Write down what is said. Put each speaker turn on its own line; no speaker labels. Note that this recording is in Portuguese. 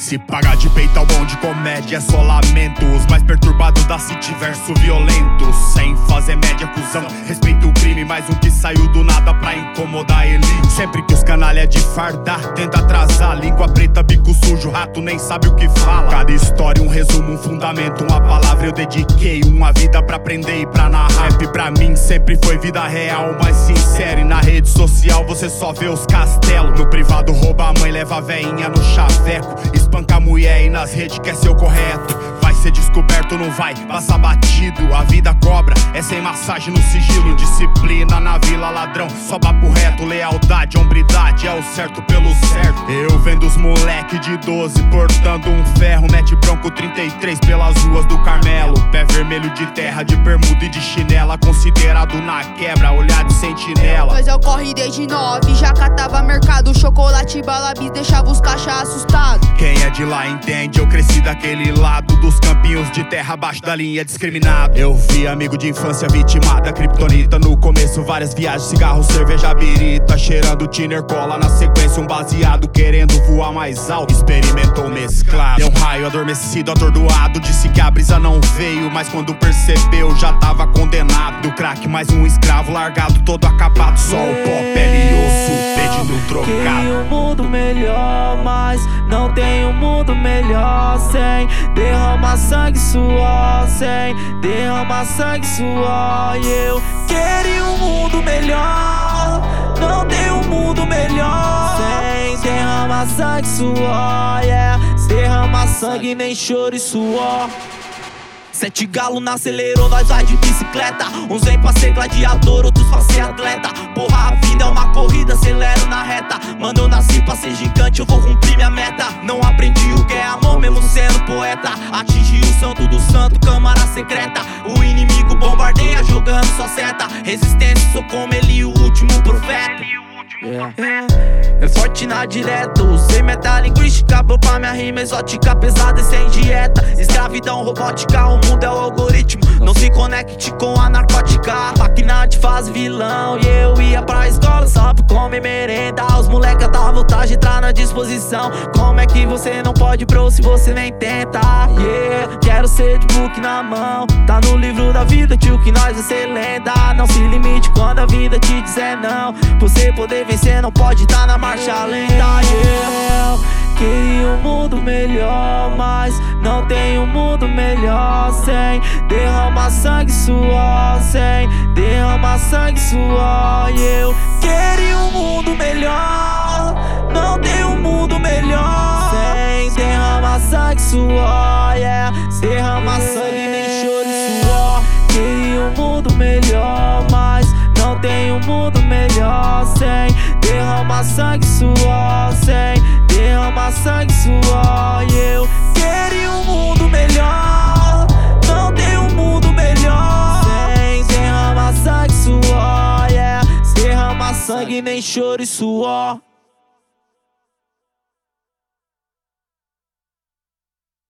Se pagar de peito ao bom de comédia é só lamento. Os mais perturbados da city verso violento. Sem fazer média, cuzão, respeita o crime. Mais um que saiu do nada pra incomodar a elite. Sempre que os canalha de farda tenta atrasar, língua preta, bico sujo, rato nem sabe o que fala. Cada história um resumo, um fundamento, uma palavra eu dediquei. Uma vida pra aprender e pra narrar. Rap pra mim sempre foi vida real, mais sincera. E na rede social você só vê os castelos. No privado rouba a mãe, leva a veinha no chaveco. Espanca a mulher e nas redes quer ser o correto. Vai ser descoberto, não vai passar batido. A vida cobra, é sem massagem no sigilo. Disciplina na vila, ladrão, só papo reto. Lealdade, hombridade, é o certo pelo certo. Eu vendo os moleque de 12 portando um ferro. Mete bronco 33 pelas ruas do Carmelo. Pé vermelho de terra, de bermuda e de chinela. Considerado na quebra, olhar de sentinela.
Mas eu corri desde 9, já catava mercado. Chocolate e balabis deixava os caixa assustados.
Quem é de lá entende, eu cresci daquele lado dos campinhos de terra abaixo da linha discriminado. Eu vi amigo de infância vitimada, kryptonita. No começo várias viagens, cigarro, cerveja, birita. Cheirando tiner, cola na sequência um baseado. Querendo voar mais alto, experimentou mesclado. Deu um raio adormecido, atordoado. Disse que a brisa não veio, mas quando percebeu já tava condenado. Do crack mais um escravo largado, todo acabado. Só o pó, pele e osso, pedindo trocado.
Queria um mundo melhor, mas não tem um mundo melhor sem derramar sangue e suor, sem derramar sangue e suor. E eu queria um mundo melhor, não tem um mundo melhor sem derramar sangue e suor, yeah. Derramar sangue, nem choro e suor. 7 galo na acelerou, nós vai de bicicleta. Uns vem pra ser gladiador, outros pra ser atleta. Porra, a vida é uma corrida, acelero na reta. Mano, eu nasci pra ser gigante, eu vou cumprir minha meta. Não aprendi o que é amor, mesmo sendo poeta. Atingi o santo do santo, câmara secreta. O inimigo bombardeia, jogando sua seta. Resistência, sou como ele, o último profeta. É forte na direta, usei metalinguística, vou pra minha rima exótica, pesada e sem dieta. Escravidão robótica, o mundo é o algoritmo. Não se conecte com a narcótica. Máquina de faz vilão e eu ia pra escola só pra comer merenda. Os moleques da vontade de entrar na disposição. Como é que você não pode, bro, se você nem tenta? Yeah, quero ser de book na mão. Tá no livro da vida, tio, que nós vai ser lenda. Não se limite quando a vida te dizer não. Pra você poder vencer não pode tá na marcha lenta. Yeah. Queria um mundo melhor, mas não tem um mundo melhor sem derramar sangue e suor, sem derramar sangue e suor. E eu queria um mundo melhor, não tem um mundo melhor sem derramar sangue e suor, yeah. Derramar sangue, nem choro e suor. Queria um mundo melhor, mas não tem um mundo melhor sem derramar sangue e suor, sem derramar sangue e suor. E eu queria um mundo melhor, não tem um mundo melhor sem derramar sangue e suor, yeah. Derramar sangue, nem choro e suor.